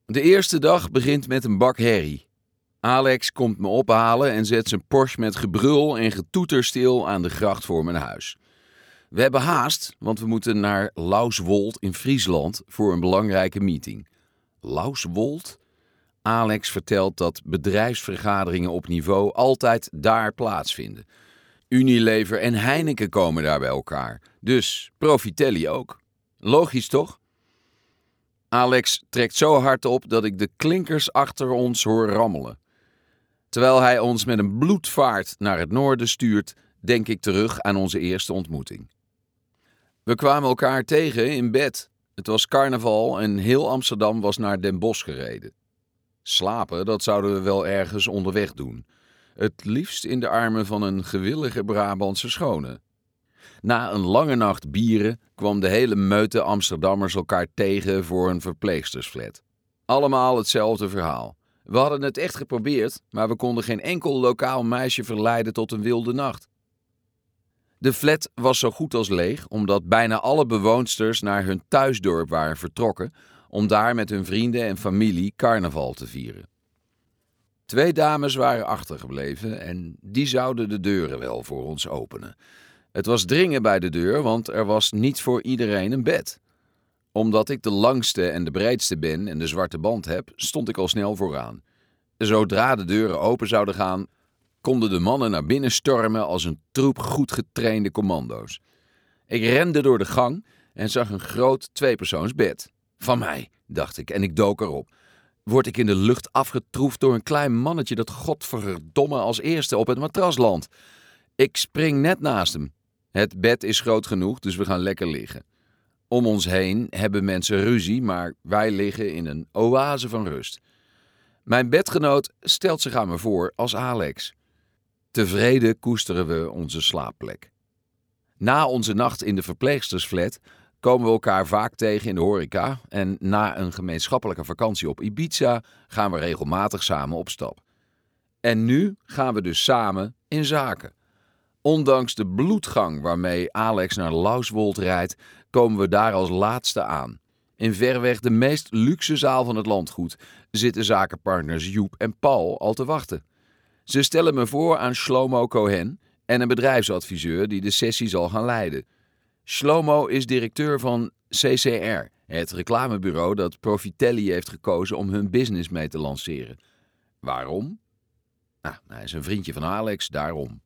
De eerste dag begint met een bak herrie. Alex komt me ophalen en zet zijn Porsche met gebrul en getoeter stil aan de gracht voor mijn huis. We hebben haast, want we moeten naar Lauswold in Friesland voor een belangrijke meeting. Lauswold? Alex vertelt dat bedrijfsvergaderingen op niveau altijd daar plaatsvinden. Unilever en Heineken komen daar bij elkaar. Dus Profitelli ook. Logisch toch? Alex trekt zo hard op dat ik de klinkers achter ons hoor rammelen. Terwijl hij ons met een bloedvaart naar het noorden stuurt, denk ik terug aan onze eerste ontmoeting. We kwamen elkaar tegen in bed. Het was carnaval en heel Amsterdam was naar Den Bosch gereden. Slapen, dat zouden we wel ergens onderweg doen. Het liefst in de armen van een gewillige Brabantse schone. Na een lange nacht bieren kwam de hele meute Amsterdammers elkaar tegen voor een verpleegstersflat. Allemaal hetzelfde verhaal. We hadden het echt geprobeerd, maar we konden geen enkel lokaal meisje verleiden tot een wilde nacht. De flat was zo goed als leeg, omdat bijna alle bewoonsters naar hun thuisdorp waren vertrokken om daar met hun vrienden en familie carnaval te vieren. 2 dames waren achtergebleven en die zouden de deuren wel voor ons openen. Het was dringen bij de deur, want er was niet voor iedereen een bed. Omdat ik de langste en de breedste ben en de zwarte band heb, stond ik al snel vooraan. Zodra de deuren open zouden gaan, konden de mannen naar binnen stormen als een troep goed getrainde commando's. Ik rende door de gang en zag een groot 2-persoonsbed. Van mij, dacht ik, en ik dook erop. Word ik in de lucht afgetroefd door een klein mannetje dat godverdomme als eerste op het matras landt. Ik spring net naast hem. Het bed is groot genoeg, dus we gaan lekker liggen. Om ons heen hebben mensen ruzie, maar wij liggen in een oase van rust. Mijn bedgenoot stelt zich aan me voor als Alex. Tevreden koesteren we onze slaapplek. Na onze nacht in de verpleegstersflat komen we elkaar vaak tegen in de horeca en na een gemeenschappelijke vakantie op Ibiza gaan we regelmatig samen op stap. En nu gaan we dus samen in zaken. Ondanks de bloedgang waarmee Alex naar Lauswold rijdt, komen we daar als laatste aan. In verreweg de meest luxe zaal van het landgoed zitten zakenpartners Joep en Paul al te wachten. Ze stellen me voor aan Shlomo Cohen en een bedrijfsadviseur die de sessie zal gaan leiden. Shlomo is directeur van CCR, het reclamebureau dat Profitelli heeft gekozen om hun business mee te lanceren. Waarom? Hij is een vriendje van Alex, daarom.